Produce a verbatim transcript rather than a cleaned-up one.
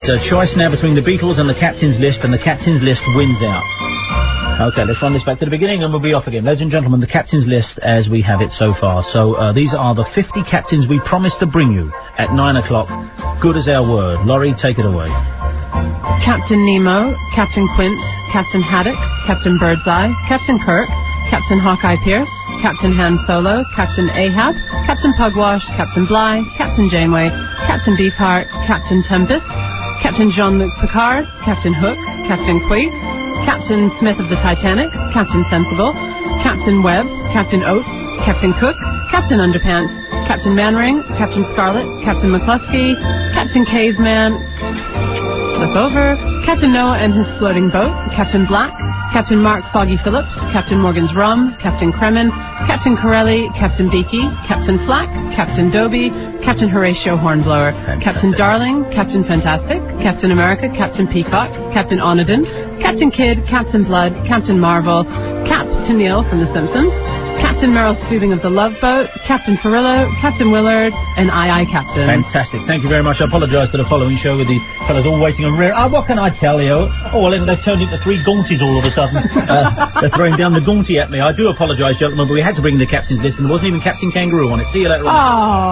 a choice now between the Beatles and the Captain's List, and the Captain's List wins out. Okay, let's run this back to the beginning and we'll be off again. Ladies and gentlemen, the Captain's List as we have it so far. So, uh, these are the fifty captains we promised to bring you at nine o'clock. Good as our word. Laurie, take it away. Captain Nemo, Captain Quint, Captain Haddock, Captain Birdseye, Captain Kirk, Captain Hawkeye Pierce, Captain Han Solo, Captain Ahab, Captain Pugwash, Captain Bligh, Captain Janeway, Captain Beefheart, Captain Tempest, Captain Jean-Luc Picard, Captain Hook, Captain Queef, Captain Smith of the Titanic, Captain Sensible, Captain Webb, Captain Oates, Captain Cook, Captain Underpants, Captain Manring, Captain Scarlet, Captain McCluskey, Captain Caveman, flip over, Captain Noah and his floating boat, Captain Black, Captain Mark Foggy Phillips, Captain Morgan's Rum, Captain Kremen, Captain Corelli, Captain Beaky, Captain Flack, Captain Dobie, Captain Horatio Hornblower, Fantastic. Captain Darling, Captain Fantastic, Captain America, Captain Peacock, Captain Onedin, Captain Kidd, Captain Blood, Captain Marvel, Captain Neil from The Simpsons, Captain Merrill Soothing of the Love Boat, Captain Farillo, Captain Willard, and Aye Aye Captain. Fantastic. Thank you very much. I apologise for the following show with the fellas all waiting on rear. Ah, what can I tell you? Oh, well, they turned into three gaunties all of a sudden. uh, they're throwing down the gaunty at me. I do apologise, gentlemen, but we had to bring the Captain's List, and there wasn't even Captain Kangaroo on it. See you later on. Oh.